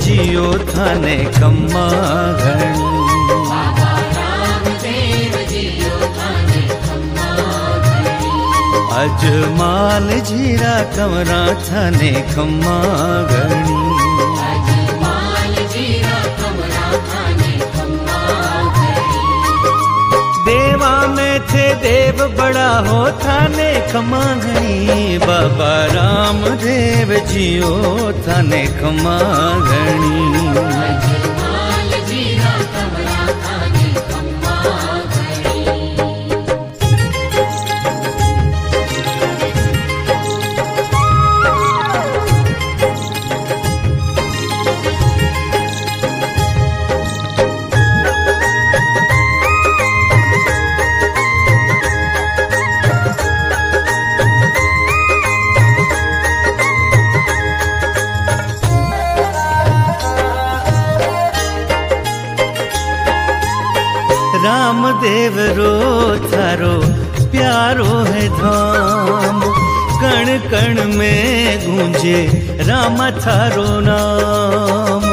जियो थाने खम्मा घणी। अजमाल जीरा कमरा थाने खम्मा घणी। देवा में थे देव बड़ा हो थाने खम्मा घणी। बाबा रामदेव जियो थाने खम्मा घणी। रामदेव रो थारो प्यारो है धाम। कण कण में गूंजे राम थारो नाम।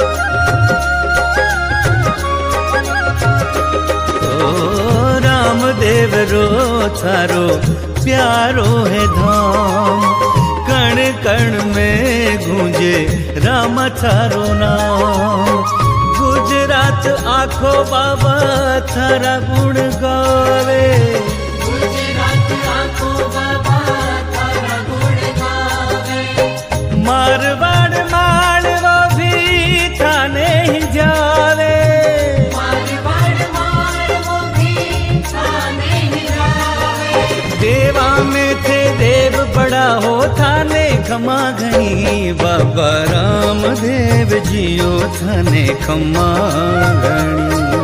ओ रामदेव रो थारो प्यारो है धाम। कण कण में गूंजे राम थारो नाम। गुजरात आखो बाबा थारा गुण गावे। गुजरात आखो बाबा थारा गुण गावे। मारवाड़ मालवा भी थाने ही जावे। मारवाड़ मालवा भी थाने ही जावे। देवा में थे देव बड़ा हो थाने खम्मा घणी। बाबा रामदेव जियो थाने खम्मा घणी।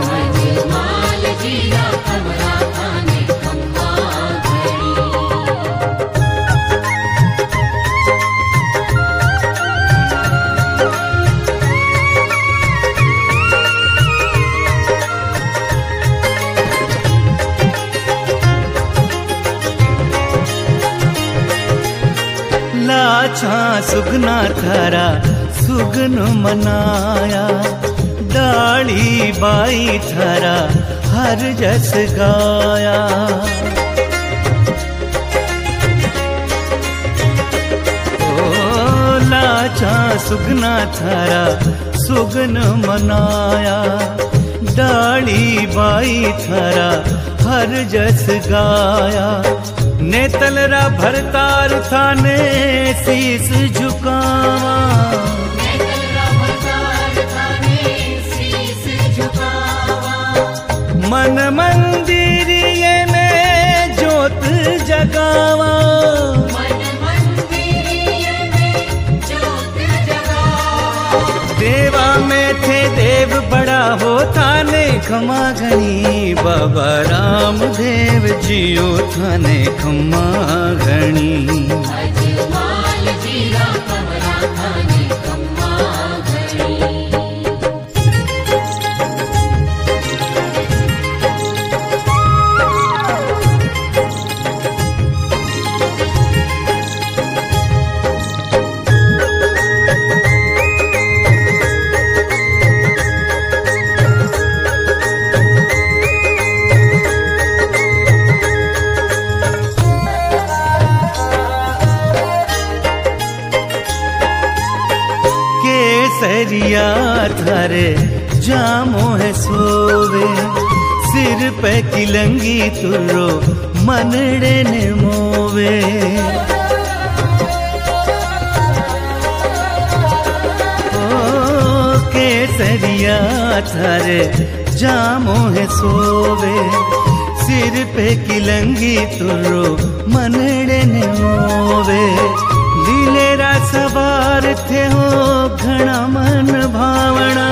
लाछा सुगना थारा सुगन मनाया। डाली बाई थारा हर जस गाया। ओ लाछा सुगना थारा सुगन मनाया। डाली बाई थारा हर जस गाया। नेतलरा भरतार थाने शीस झुकावा। मन मंदिरिये में जोत जगावा। देवा में थे देव बड़ा हो थाने खम्मा घणी। बाबा रामदेव जियो थाने खम्मा घणी। केसरिया थारे जामो है सोवे। सिर पे किलंगी तुरो मनड़े ने मोवे। ओ केसरिया थारे जामो है सोवे। सिर पे किलंगी तुरो मनड़े ने मोवे। लीलेरा सवार थे हो घना मन भावना।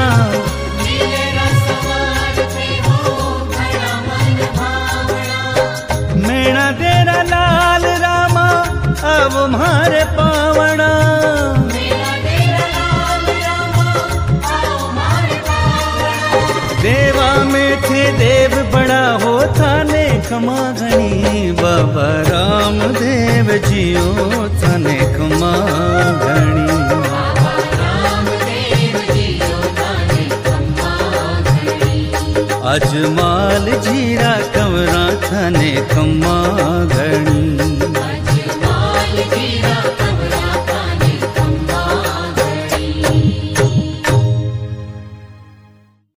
मेरा तेरा लाल रामा अब मारे पावना। देवा में थे देव बड़ा हो थाने खम्मा घणी। बाबा रामदेव जियो थाने खम्मा घणी। अजमाल जी